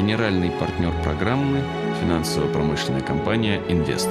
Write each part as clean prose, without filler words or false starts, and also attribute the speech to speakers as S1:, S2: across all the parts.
S1: Генеральный партнер программы – финансово-промышленная компания «Инвест».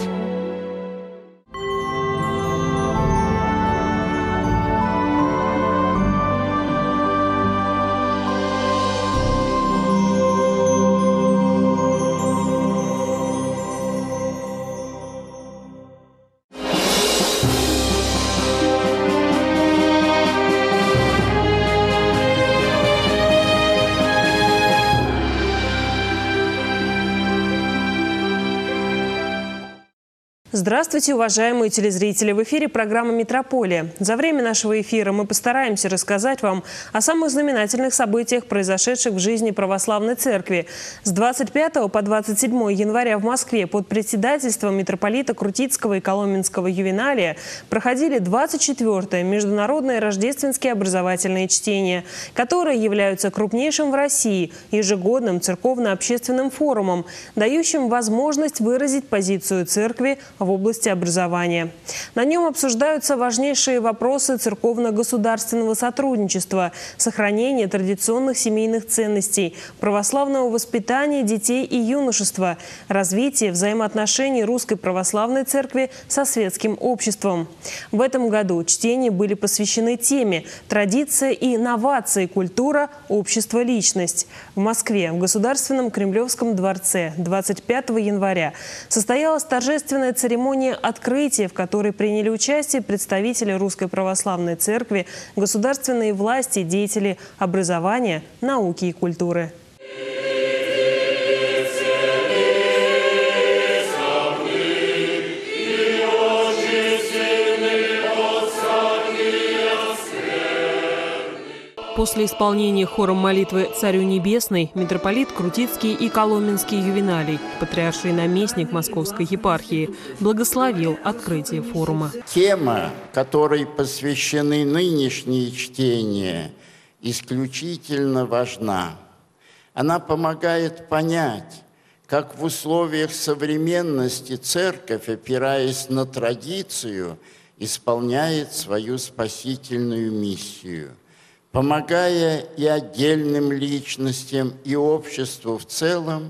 S2: Здравствуйте, уважаемые телезрители! В эфире программа «Метрополия». За время нашего эфира мы постараемся рассказать вам о самых знаменательных событиях, произошедших в жизни Православной Церкви. С 25 по 27 января в Москве под председательством митрополита Крутицкого и Коломенского Ювеналия проходили 24-е международные рождественские образовательные чтения, которые являются крупнейшим в России ежегодным церковно-общественным форумом, дающим возможность выразить позицию Церкви в области образования. На нем обсуждаются важнейшие вопросы церковно-государственного сотрудничества, сохранения традиционных семейных ценностей, православного воспитания детей и юношества, развития взаимоотношений Русской Православной Церкви со светским обществом. В этом году чтения были посвящены теме «Традиция и инновации. Культура. Общество. Личность». В Москве, в Государственном Кремлевском дворце 25 января состоялась торжественная церемония открытия, в которой приняли участие представители Русской Православной Церкви, государственные власти, деятели образования, науки и культуры. После исполнения хором молитвы «Царю Небесной» митрополит Крутицкий и Коломенский Ювеналий, патриарший наместник Московской епархии, благословил открытие форума.
S3: Тема, которой посвящены нынешние чтения, исключительно важна. Она помогает понять, как в условиях современности Церковь, опираясь на традицию, исполняет свою спасительную миссию, помогая и отдельным личностям, и обществу в целом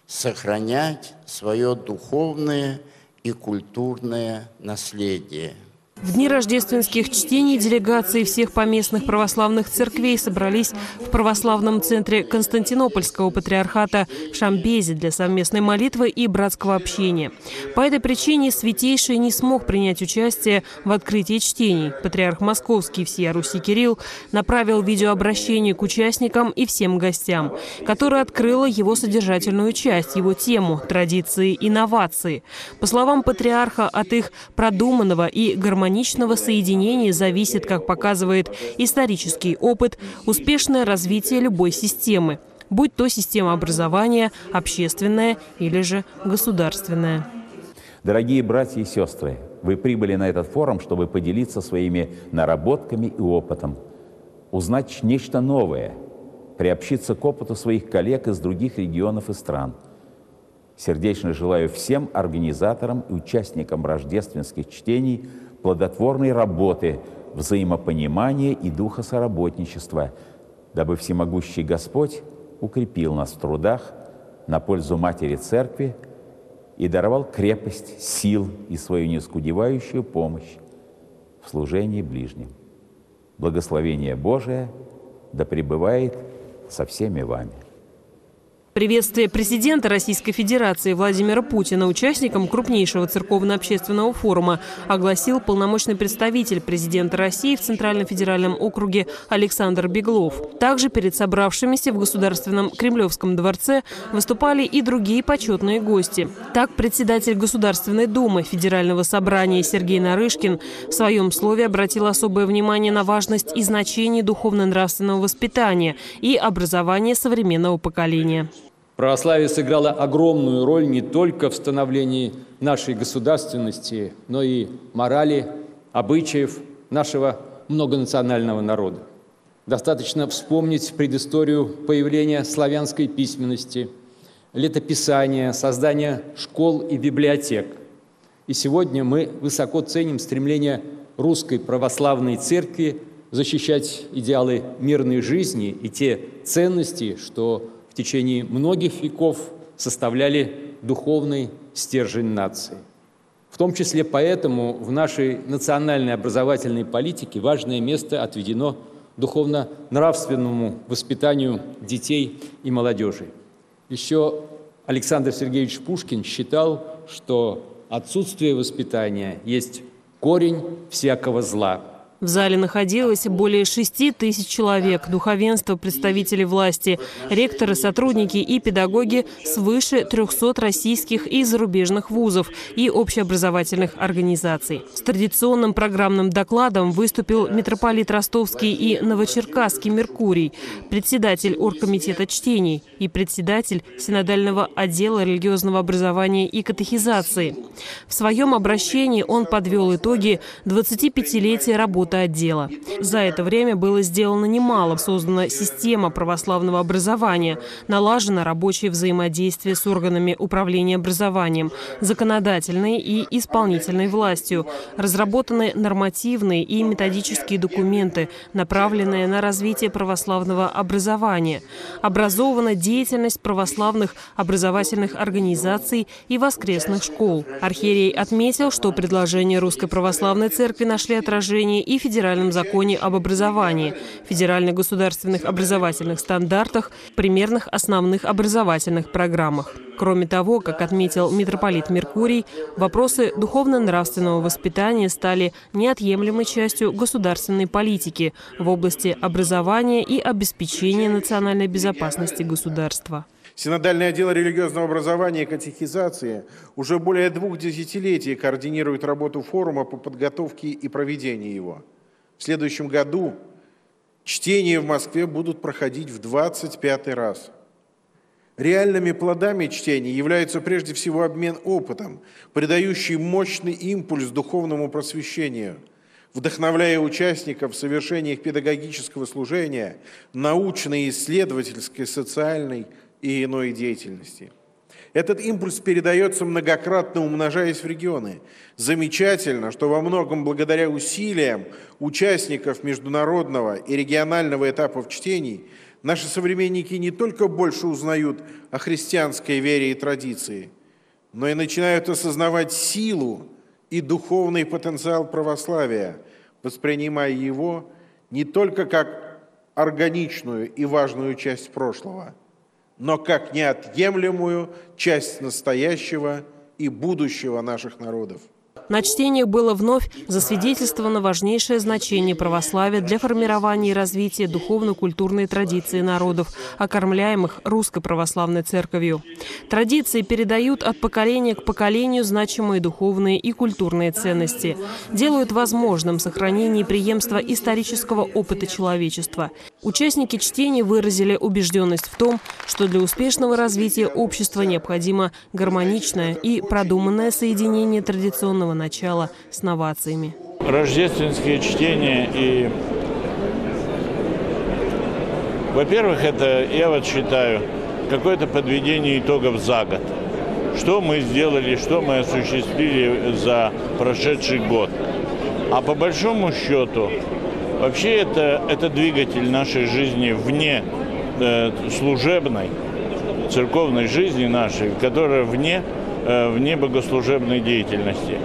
S3: сохранять свое духовное и культурное наследие.
S2: В дни рождественских чтений делегации всех поместных православных церквей собрались в православном центре Константинопольского патриархата в Шамбезе для совместной молитвы и братского общения. По этой причине Святейший не смог принять участие в открытии чтений. Патриарх Московский всея Руси Кирилл направил видеообращение к участникам и всем гостям, которое открыло его содержательную часть, его тему – традиции и инновации. По словам патриарха, от их продуманного и гармоничного соединения зависит, как показывает исторический опыт, успешное развитие любой системы, будь то система образования, общественная или же государственная.
S4: Дорогие братья и сестры, вы прибыли на этот форум, чтобы поделиться своими наработками и опытом, узнать нечто новое, приобщиться к опыту своих коллег из других регионов и стран. Сердечно желаю всем организаторам и участникам рождественских чтений плодотворной работы, взаимопонимания и духа соработничества, дабы всемогущий Господь укрепил нас в трудах на пользу Матери Церкви и даровал крепость, сил и свою неоскудевающую помощь в служении ближним. Благословение Божие да пребывает со всеми вами.
S2: Приветствие президента Российской Федерации Владимира Путина участникам крупнейшего церковно-общественного форума огласил полномочный представитель президента России в Центральном федеральном округе Александр Беглов. Также перед собравшимися в Государственном Кремлевском дворце выступали и другие почетные гости. Так, председатель Государственной Думы Федерального собрания Сергей Нарышкин в своем слове обратил особое внимание на важность и значение духовно-нравственного воспитания и образования современного поколения.
S5: Православие сыграло огромную роль не только в становлении нашей государственности, но и морали, обычаев нашего многонационального народа. Достаточно вспомнить предысторию появления славянской письменности, летописания, создания школ и библиотек. И сегодня мы высоко ценим стремление Русской Православной Церкви защищать идеалы мирной жизни и те ценности, что в течение многих веков составляли духовный стержень нации. В том числе поэтому в нашей национальной образовательной политике важное место отведено духовно-нравственному воспитанию детей и молодежи. Еще Александр Сергеевич Пушкин считал, что отсутствие воспитания есть корень всякого зла.
S2: В зале находилось более 6 тысяч человек, духовенство, представители власти, ректоры, сотрудники и педагоги свыше 300 российских и зарубежных вузов и общеобразовательных организаций. С традиционным программным докладом выступил митрополит Ростовский и Новочеркасский Меркурий, председатель оргкомитета чтений и председатель синодального отдела религиозного образования и катехизации. В своем обращении он подвел итоги 25-летия работы отдела. За это время было сделано немало. Создана система православного образования, налажено рабочее взаимодействие с органами управления образованием, законодательной и исполнительной властью, разработаны нормативные и методические документы, направленные на развитие православного образования, образована деятельность православных образовательных организаций и воскресных школ. Архиерей отметил, что предложения Русской Православной Церкви нашли отражение и в Федеральном законе об образовании, федеральных государственных образовательных стандартах, примерных основных образовательных программах. Кроме того, как отметил митрополит Меркурий, вопросы духовно-нравственного воспитания стали неотъемлемой частью государственной политики в области образования и обеспечения национальной безопасности государства.
S6: Синодальный отдел религиозного образования и катехизации уже более 2 десятилетий координирует работу форума по подготовке и проведению его. В следующем году чтения в Москве будут проходить в 25-й раз. Реальными плодами чтений являются прежде всего обмен опытом, придающий мощный импульс духовному просвещению, вдохновляя участников в совершениях педагогического служения, научной, исследовательской, социальной и иной деятельности. Этот импульс передается многократно, умножаясь в регионы. Замечательно, что во многом благодаря усилиям участников международного и регионального этапов чтений наши современники не только больше узнают о христианской вере и традиции, но и начинают осознавать силу и духовный потенциал православия, воспринимая его не только как органичную и важную часть прошлого, но как неотъемлемую часть настоящего и будущего наших народов.
S2: На чтениях было вновь засвидетельствовано важнейшее значение православия для формирования и развития духовно-культурной традиции народов, окормляемых Русской Православной Церковью. Традиции передают от поколения к поколению значимые духовные и культурные ценности, делают возможным сохранение и преемство исторического опыта человечества. Участники чтений выразили убежденность в том, что для успешного развития общества необходимо гармоничное и продуманное соединение традиционного начала с новациями.
S7: Рождественские чтения и, во-первых, это, я вот считаю, какое-то подведение итогов за год. Что мы сделали, что мы осуществили за прошедший год. А по большому счету, вообще это двигатель нашей жизни вне служебной, церковной жизни нашей, которая вне богослужебной деятельности.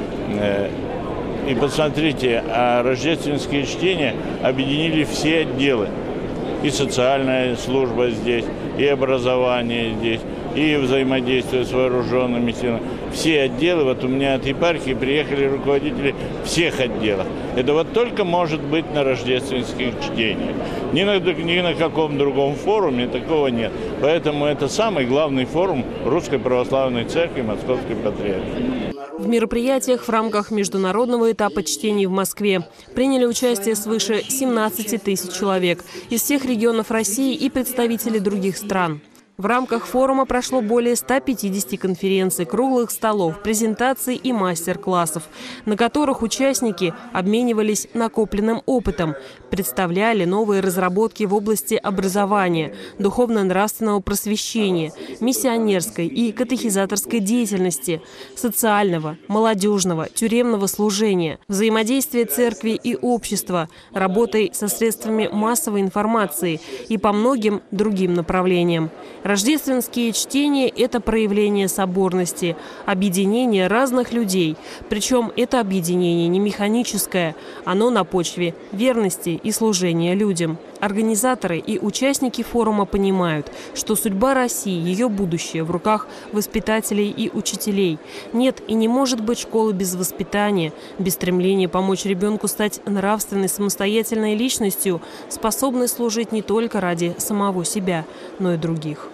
S7: И посмотрите, рождественские чтения объединили все отделы. И социальная служба здесь, и образование здесь, и взаимодействие с вооруженными силами. Все отделы, вот у меня от епархии приехали руководители всех отделов. Это вот только может быть на рождественских чтениях. Ни на каком другом форуме такого нет. Поэтому это самый главный форум Русской Православной Церкви Московской Патриархии.
S2: В мероприятиях в рамках международного этапа чтений в Москве приняли участие свыше 17 тысяч человек из всех регионов России и представители других стран. В рамках форума прошло более 150 конференций, круглых столов, презентаций и мастер-классов, на которых участники обменивались накопленным опытом, представляли новые разработки в области образования, духовно-нравственного просвещения, миссионерской и катехизаторской деятельности, социального, молодежного, тюремного служения, взаимодействия церкви и общества, работой со средствами массовой информации и по многим другим направлениям. Рождественские чтения – это проявление соборности, объединение разных людей. Причем это объединение не механическое, оно на почве верности и служения людям. Организаторы и участники форума понимают, что судьба России, ее будущее в руках воспитателей и учителей. Нет и не может быть школы без воспитания, без стремления помочь ребенку стать нравственной, самостоятельной личностью, способной служить не только ради самого себя, но и других.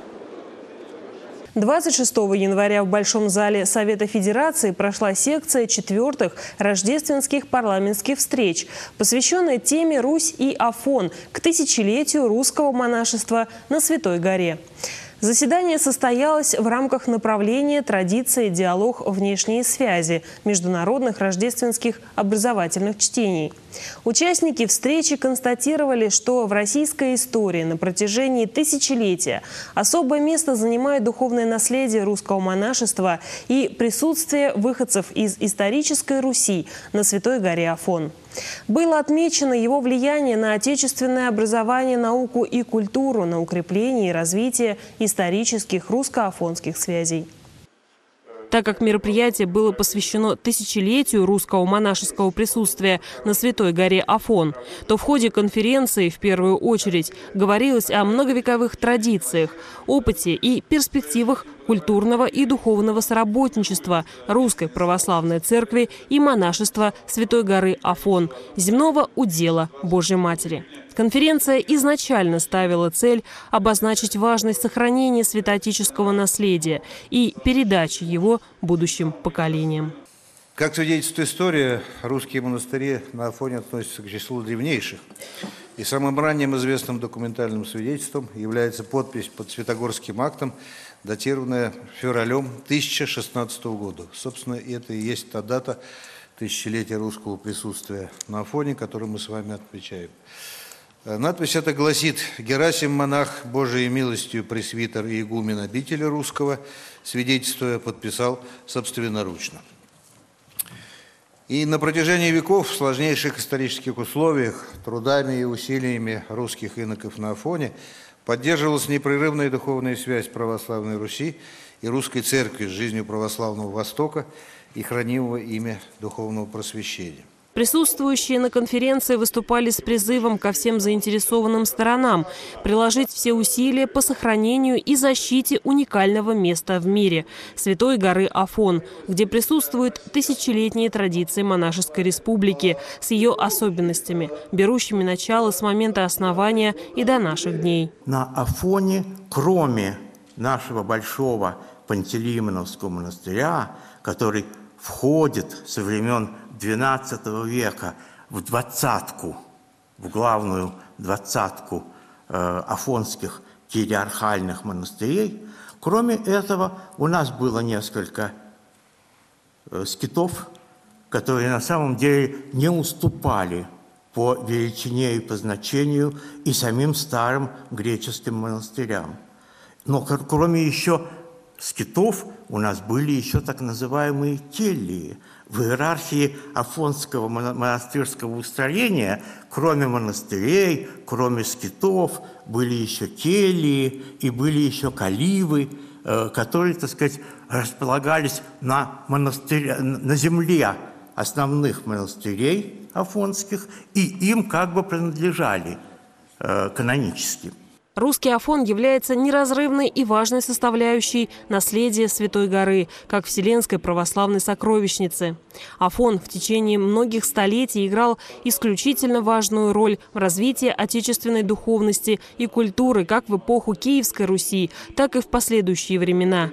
S2: 26 января в Большом зале Совета Федерации прошла секция 4-х рождественских парламентских встреч, посвященная теме «Русь и Афон» к тысячелетию русского монашества на Святой горе. Заседание состоялось в рамках направления «Традиции, диалог, внешние связи» международных рождественских образовательных чтений. Участники встречи констатировали, что в российской истории на протяжении тысячелетия особое место занимает духовное наследие русского монашества и присутствие выходцев из исторической Руси на Святой горе Афон. Было отмечено его влияние на отечественное образование, науку и культуру, на укрепление и развитие исторических русско-афонских связей. Так как мероприятие было посвящено тысячелетию русского монашеского присутствия на Святой горе Афон, то в ходе конференции в первую очередь говорилось о многовековых традициях, опыте и перспективах культурного и духовного соработничества Русской Православной Церкви и монашества Святой горы Афон, земного удела Божьей Матери. Конференция изначально ставила цель обозначить важность сохранения святоотеческого наследия и передачи его будущим поколениям.
S8: Как свидетельствует история, русские монастыри на Афоне относятся к числу древнейших. И самым ранним известным документальным свидетельством является подпись под Святогорским актом, датированная февралем 1016 года. Собственно, это и есть та дата тысячелетия русского присутствия на Афоне, которую мы с вами отмечаем. Надпись эта гласит: «Герасим, монах, Божией милостью пресвитер и игумен обители русского, свидетельствуя, подписал собственноручно». И на протяжении веков в сложнейших исторических условиях, трудами и усилиями русских иноков на Афоне поддерживалась непрерывная духовная связь православной Руси и русской церкви с жизнью православного Востока и хранимого ими духовного просвещения.
S2: Присутствующие на конференции выступали с призывом ко всем заинтересованным сторонам приложить все усилия по сохранению и защите уникального места в мире – Святой горы Афон, где присутствуют тысячелетние традиции монашеской республики с ее особенностями, берущими начало с момента основания и до наших дней.
S3: На Афоне, кроме нашего большого Пантелеймоновского монастыря, который входит со времен XII века в двадцатку, в главную двадцатку афонских кириархальных монастырей. Кроме этого, у нас было несколько скитов, которые на самом деле не уступали по величине и по значению и самим старым греческим монастырям. Но кроме еще скитов у нас были еще так называемые кельи. В иерархии афонского монастырского устроения, кроме монастырей, кроме скитов, были еще кельи и были еще каливы, которые, так сказать, располагались на земле основных монастырей афонских, и им как бы принадлежали канонически.
S2: Русский Афон является неразрывной и важной составляющей наследия Святой горы, как вселенской православной сокровищницы. Афон в течение многих столетий играл исключительно важную роль в развитии отечественной духовности и культуры как в эпоху Киевской Руси, так и в последующие времена.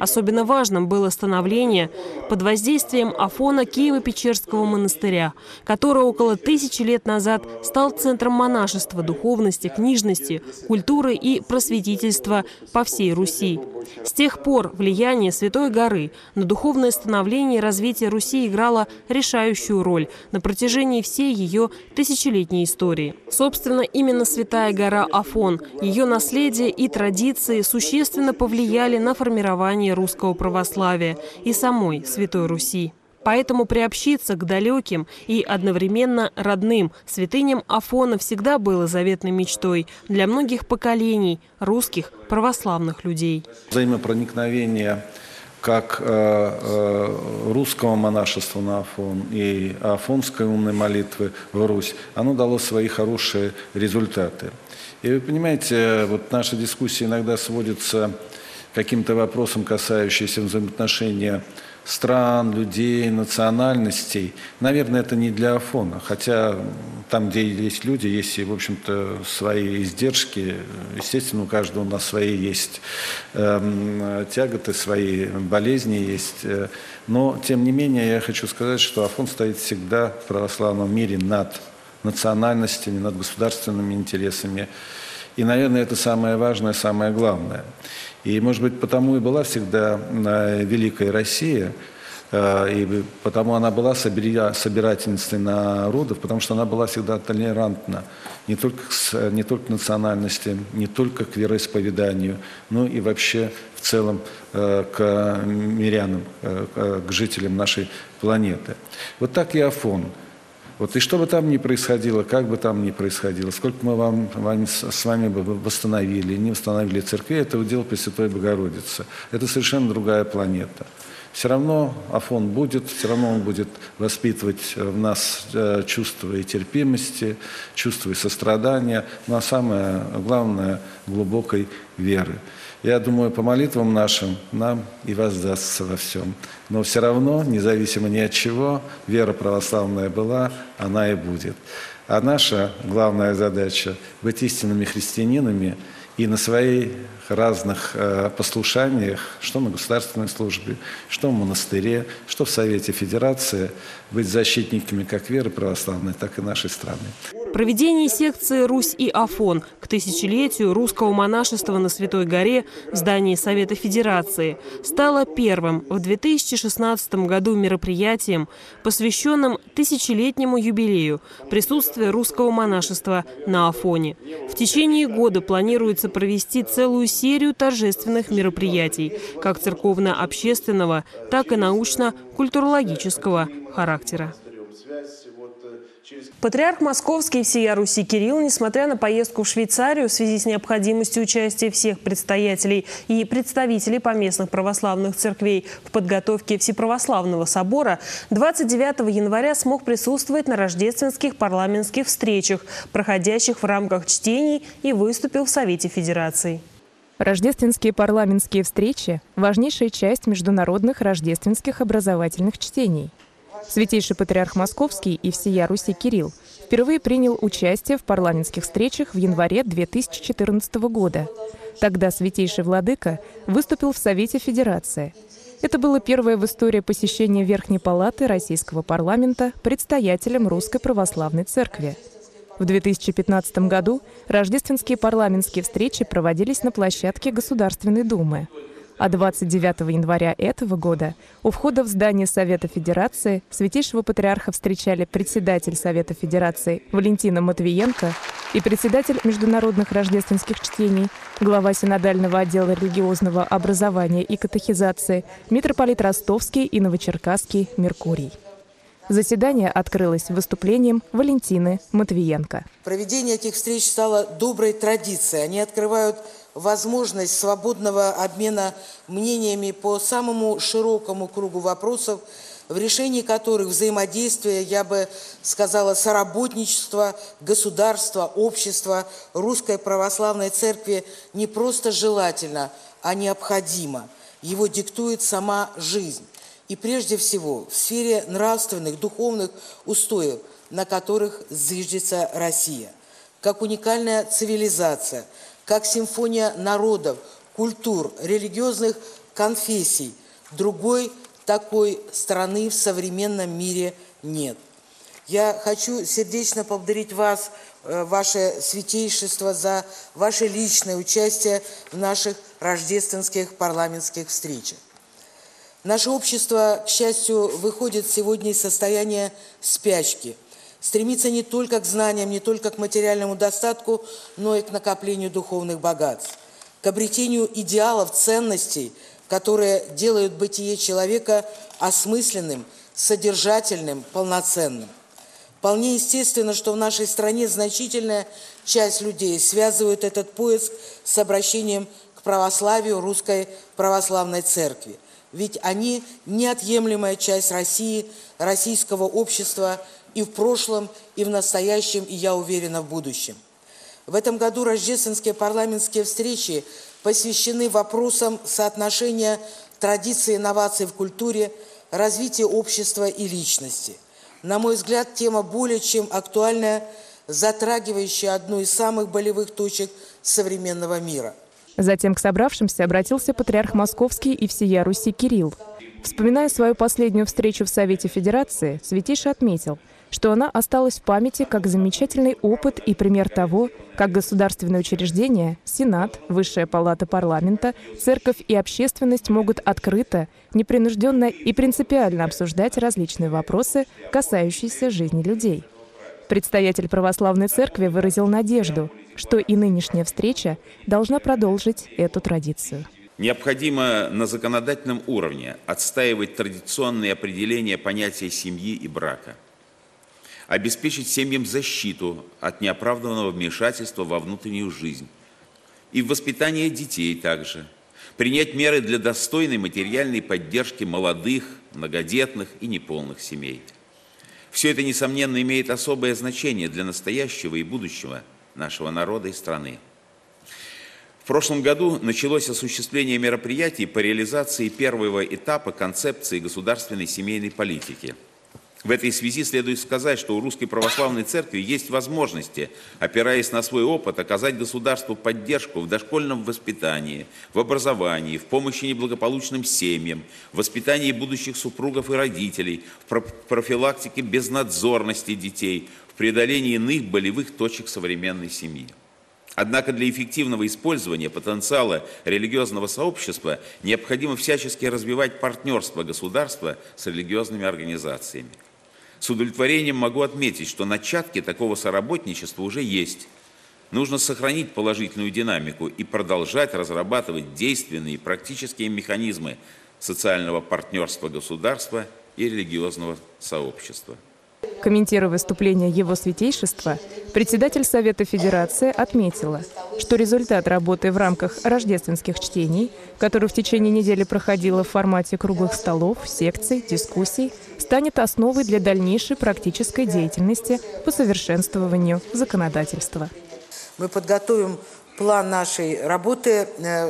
S2: Особенно важным было становление под воздействием Афона Киево-Печерского монастыря, который около 1000 лет назад стал центром монашества, духовности, книжности, культуры и просветительства по всей Руси. С тех пор влияние Святой горы на духовное становление и развитие Руси играло решающую роль на протяжении всей ее тысячелетней истории. Собственно, именно Святая гора Афон, ее наследие и традиции существенно повлияли на формирование русского православия и самой Святой Руси. Поэтому приобщиться к далеким и одновременно родным святыням Афона всегда было заветной мечтой для многих поколений русских православных людей.
S9: Взаимопроникновение как русского монашества на Афон и афонской умной молитвы в Русь, оно дало свои хорошие результаты. И вы понимаете, вот наши дискуссии иногда сводятся к каким-то вопросам, касающимся взаимоотношения стран, людей, национальностей. Наверное, это не для Афона, хотя там, где есть люди, есть и, в общем-то, свои издержки. Естественно, у каждого у нас свои есть тяготы, свои болезни есть. Но, тем не менее, я хочу сказать, что Афон стоит всегда в православном мире над национальностями, над государственными интересами. И, наверное, это самое важное, самое главное. И, может быть, потому и была всегда Великая Россия, и потому она была собирательницей народов, потому что она была всегда толерантна не только к национальности, не только к вероисповеданию, но и вообще в целом к мирянам, к жителям нашей планеты. Вот так и Афон. Вот и что бы там ни происходило, как бы там ни происходило, сколько мы с вами бы восстановили, не восстановили церкви, это удел Пресвятой Богородицы. Это совершенно другая планета. Все равно Афон будет, все равно он будет воспитывать в нас чувство и терпимости, чувство и сострадания, но самое главное – глубокой веры. Я думаю, по молитвам нашим нам и воздастся во всем. Но все равно, независимо ни от чего, вера православная была, она и будет. А наша главная задача – быть истинными христианинами и на своих разных послушаниях, что на государственной службе, что в монастыре, что в Совете Федерации, быть защитниками как веры православной, так и нашей страны.
S2: Проведение секции «Русь и Афон» к тысячелетию русского монашества на Святой горе в здании Совета Федерации стало первым в 2016 году мероприятием, посвященным тысячелетнему юбилею присутствия русского монашества на Афоне. В течение года планируется провести целую серию торжественных мероприятий, как церковно-общественного, так и научно-культурологического характера. Патриарх Московский и всея Руси Кирилл, несмотря на поездку в Швейцарию в связи с необходимостью участия всех предстоятелей и представителей поместных православных церквей в подготовке Всеправославного собора, 29 января смог присутствовать на рождественских парламентских встречах, проходящих в рамках чтений, и выступил в Совете Федерации.
S10: Рождественские парламентские встречи – важнейшая часть международных рождественских образовательных чтений. Святейший Патриарх Московский и всея Руси Кирилл впервые принял участие в парламентских встречах в январе 2014 года. Тогда Святейший Владыка выступил в Совете Федерации. Это было первое в истории посещение Верхней Палаты Российского парламента предстоятелем Русской Православной Церкви. В 2015 году рождественские парламентские встречи проводились на площадке Государственной Думы. А 29 января этого года у входа в здание Совета Федерации Святейшего Патриарха встречали председатель Совета Федерации Валентина Матвиенко и председатель международных рождественских чтений, глава Синодального отдела религиозного образования и катехизации, митрополит Ростовский и Новочеркасский Меркурий. Заседание открылось выступлением Валентины Матвиенко.
S11: Проведение этих встреч стало доброй традицией. Они открывают возможность свободного обмена мнениями по самому широкому кругу вопросов, в решении которых взаимодействие, я бы сказала, соработничество государства, общества, Русской Православной Церкви не просто желательно, а необходимо. Его диктует сама жизнь. И прежде всего в сфере нравственных, духовных устоев, на которых зиждется Россия. Как уникальная цивилизация, как симфония народов, культур, религиозных конфессий. Другой такой страны в современном мире нет. Я хочу сердечно поблагодарить вас, ваше святейшество, за ваше личное участие в наших рождественских парламентских встречах. Наше общество, к счастью, выходит сегодня из состояния спячки, стремится не только к знаниям, не только к материальному достатку, но и к накоплению духовных богатств, к обретению идеалов, ценностей, которые делают бытие человека осмысленным, содержательным, полноценным. Вполне естественно, что в нашей стране значительная часть людей связывает этот поиск с обращением к православию Русской Православной Церкви. Ведь они неотъемлемая часть России, российского общества и в прошлом, и в настоящем, и, я уверена, в будущем. В этом году рождественские парламентские встречи посвящены вопросам соотношения традиций и инноваций в культуре, развития общества и личности. На мой взгляд, тема более чем актуальная, затрагивающая одну из самых болевых точек современного мира.
S10: Затем к собравшимся обратился патриарх Московский и всея Руси Кирилл. Вспоминая свою последнюю встречу в Совете Федерации, святейший отметил, что она осталась в памяти как замечательный опыт и пример того, как государственные учреждения, Сенат, Высшая палата парламента, церковь и общественность могут открыто, непринужденно и принципиально обсуждать различные вопросы, касающиеся жизни людей. Предстоятель православной церкви выразил надежду, что и нынешняя встреча должна продолжить эту традицию.
S4: Необходимо на законодательном уровне отстаивать традиционные определения понятия семьи и брака, обеспечить семьям защиту от неоправданного вмешательства во внутреннюю жизнь и в воспитание детей также, принять меры для достойной материальной поддержки молодых, многодетных и неполных семей. Все это, несомненно, имеет особое значение для настоящего и будущего нашего народа и страны. В прошлом году началось осуществление мероприятий по реализации первого этапа концепции государственной семейной политики. В этой связи следует сказать, что у Русской Православной Церкви есть возможности, опираясь на свой опыт, оказать государству поддержку в дошкольном воспитании, в образовании, в помощи неблагополучным семьям, в воспитании будущих супругов и родителей, в профилактике безнадзорности детей, в преодолении иных болевых точек современной семьи. Однако для эффективного использования потенциала религиозного сообщества необходимо всячески развивать партнерство государства с религиозными организациями. С удовлетворением могу отметить, что начатки такого соработничества уже есть. Нужно сохранить положительную динамику и продолжать разрабатывать действенные практические механизмы социального партнерства государства и религиозного сообщества.
S10: Комментируя выступление Его Святейшества, председатель Совета Федерации отметила, что результат работы в рамках рождественских чтений, который в течение недели проходило в формате круглых столов, секций, дискуссий, станет основой для дальнейшей практической деятельности по совершенствованию законодательства.
S11: Мы подготовим план нашей работы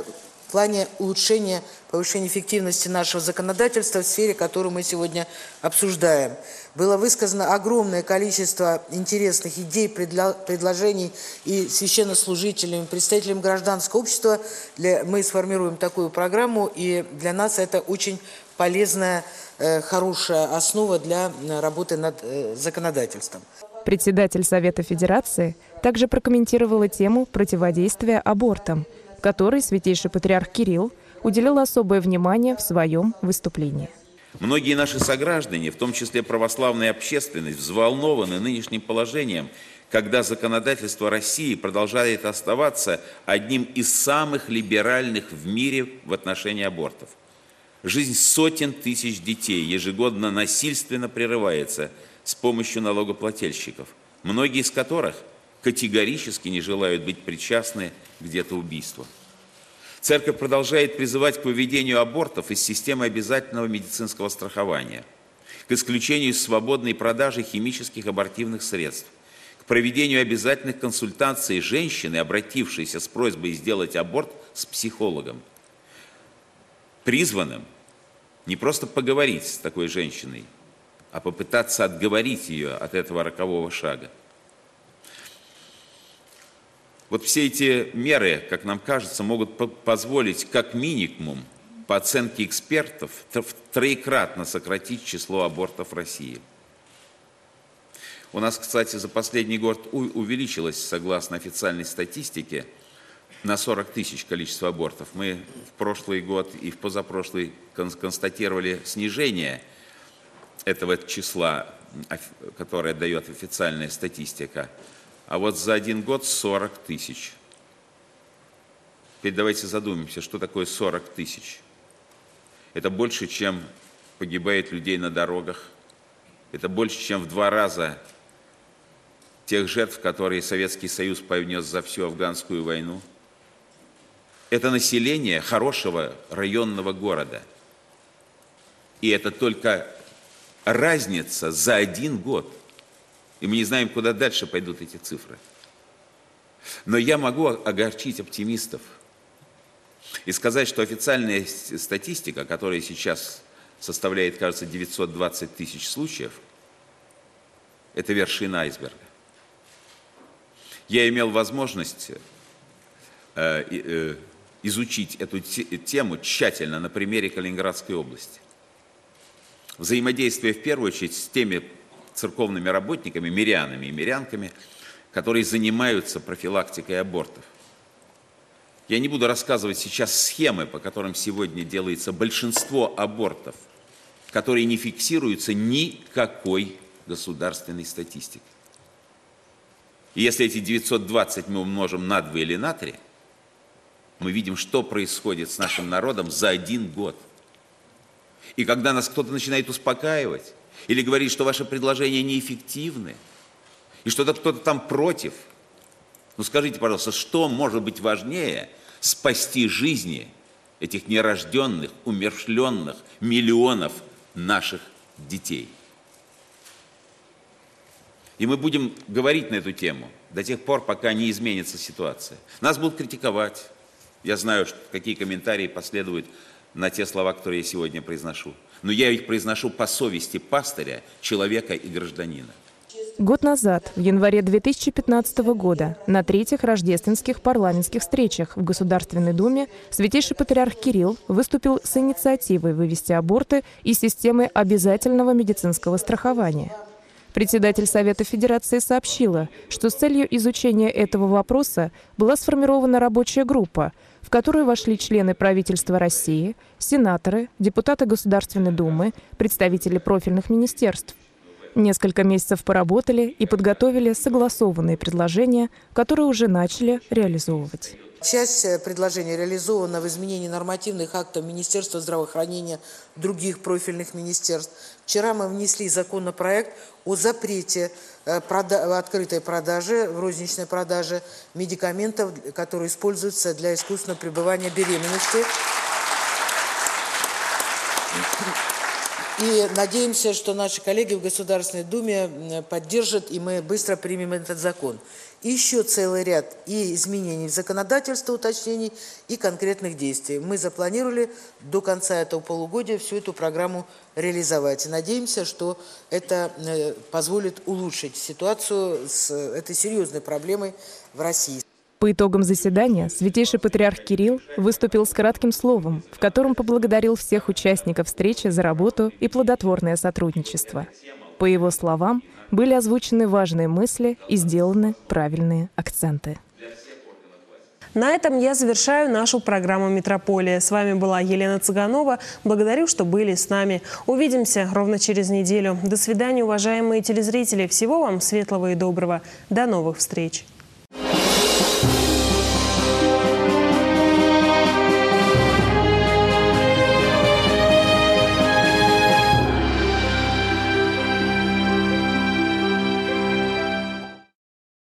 S11: в плане улучшения, повышения эффективности нашего законодательства в сфере, которую мы сегодня обсуждаем. Было высказано огромное количество интересных идей, предложений и священнослужителями, представителями гражданского общества. Мы сформируем такую программу, и для нас это очень полезная, хорошая основа для работы над законодательством.
S10: Председатель Совета Федерации также прокомментировала тему противодействия абортам, которой святейший патриарх Кирилл уделил особое внимание в своем выступлении.
S4: Многие наши сограждане, в том числе православная общественность, взволнованы нынешним положением, когда законодательство России продолжает оставаться одним из самых либеральных в мире в отношении абортов. Жизнь сотен тысяч детей ежегодно насильственно прерывается с помощью налогоплательщиков, многие из которых категорически не желают быть причастны к детоубийству. Церковь продолжает призывать к выведению абортов из системы обязательного медицинского страхования, к исключению свободной продажи химических абортивных средств, к проведению обязательных консультаций женщины, обратившейся с просьбой сделать аборт, с психологом, призванным не просто поговорить с такой женщиной, а попытаться отговорить ее от этого рокового шага. Вот все эти меры, как нам кажется, могут позволить как минимум по оценке экспертов, троекратно сократить число абортов в России. У нас, кстати, за последний год увеличилось, согласно официальной статистике, на 40 тысяч количество абортов. Мы в прошлый год и в позапрошлый констатировали снижение этого числа, которое дает официальная статистика. А вот за один год 40 тысяч. Теперь давайте задумаемся, что такое 40 тысяч. Это больше, чем погибает людей на дорогах. Это больше, чем в 2 раза тех жертв, которые Советский Союз понес за всю афганскую войну. Это население хорошего районного города. И это только разница за 1 год. И мы не знаем, куда дальше пойдут эти цифры. Но я могу огорчить оптимистов и сказать, что официальная статистика, которая сейчас составляет, кажется, 920 тысяч случаев, это вершина айсберга. Я имел возможность изучить эту тему тщательно на примере Калининградской области. Взаимодействие, в первую очередь, с теми церковными работниками, мирянами и мирянками, которые занимаются профилактикой абортов. Я не буду рассказывать сейчас схемы, по которым сегодня делается большинство абортов, которые не фиксируются никакой государственной статистикой. И если эти 920 мы умножим на 2 или на 3, мы видим, что происходит с нашим народом за 1 год. И когда нас кто-то начинает успокаивать или говорит, что ваши предложения неэффективны, и что-то кто-то там против, ну скажите, пожалуйста, что может быть важнее спасти жизни этих нерожденных, умерщвленных миллионов наших детей? И мы будем говорить на эту тему до тех пор, пока не изменится ситуация. Нас будут критиковать. Я знаю, какие комментарии последуют на те слова, которые я сегодня произношу. Но я их произношу по совести пастыря, человека и гражданина.
S10: Год назад, в январе 2015 года, на 3-х рождественских парламентских встречах в Государственной Думе Святейший Патриарх Кирилл выступил с инициативой вывести аборты из системы обязательного медицинского страхования. Председатель Совета Федерации сообщила, что с целью изучения этого вопроса была сформирована рабочая группа, в которую вошли члены правительства России, сенаторы, депутаты Государственной Думы, представители профильных министерств. Несколько месяцев поработали и подготовили согласованные предложения, которые уже начали реализовывать.
S11: Часть предложений реализована в изменении нормативных актов Министерства здравоохранения, других профильных министерств. Вчера мы внесли законопроект о запрете открытой продажи, в розничной продаже медикаментов, которые используются для искусственного пребывания беременности. И надеемся, что наши коллеги в Государственной Думе поддержат, и мы быстро примем этот закон. И еще целый ряд и изменений в законодательстве, уточнений и конкретных действий. Мы запланировали до конца этого полугодия всю эту программу реализовать. И надеемся, что это позволит улучшить ситуацию с этой серьезной проблемой в России.
S10: По итогам заседания Святейший Патриарх Кирилл выступил с кратким словом, в котором поблагодарил всех участников встречи за работу и плодотворное сотрудничество. По его словам, были озвучены важные мысли и сделаны правильные акценты.
S2: На этом я завершаю нашу программу «Метрополия». С вами была Елена Цыганова. Благодарю, что были с нами. Увидимся ровно через неделю. До свидания, уважаемые телезрители. Всего вам светлого и доброго. До новых встреч.